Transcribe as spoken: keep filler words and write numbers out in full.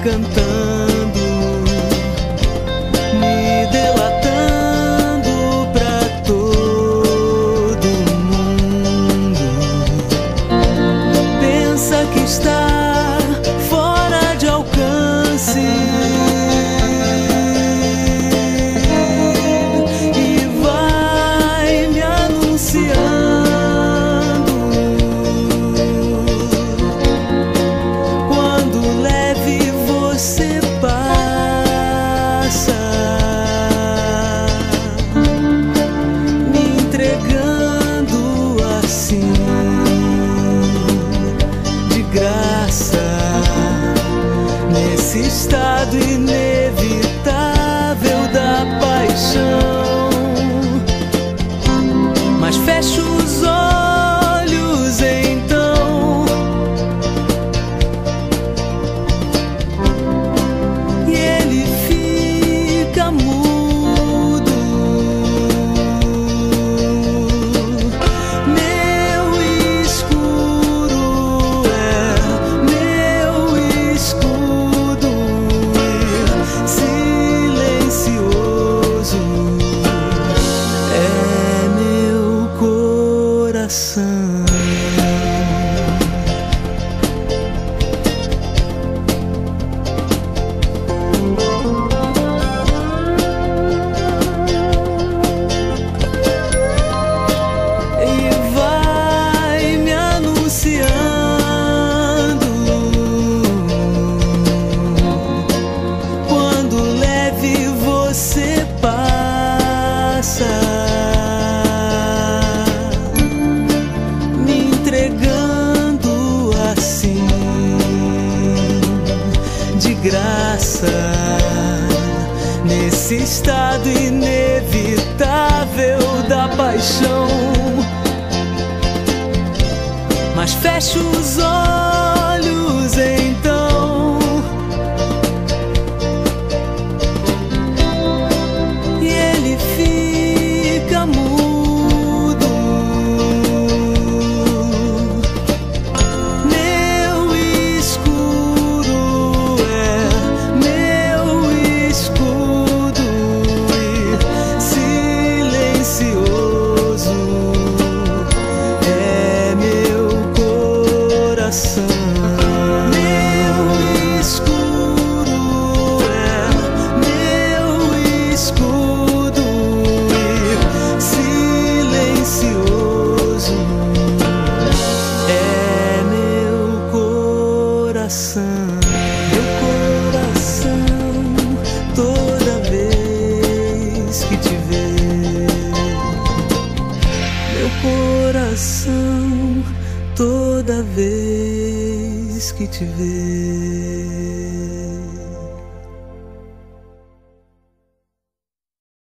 cantando, me delatando pra todo mundo. Pensa que está fora de alcance e vai me anunciando. Você passa me entregando assim de graça, nesse estado inevitável da paixão. Mas fecho os olhos então e ele fica mudo. Meu escuro é meu escudo e silencioso é meu coração. Quando leve você passa me entregando assim de graça, nesse estado inevitável da paixão. Mas fecho os olhos então e ele fica mudo. Meu escuro é meu escudo e silencioso é meu coração. Meu escuro é meu escudo e silencioso é meu coração. Meu coração toda vez que te vê, meu coração toda vez que te vê.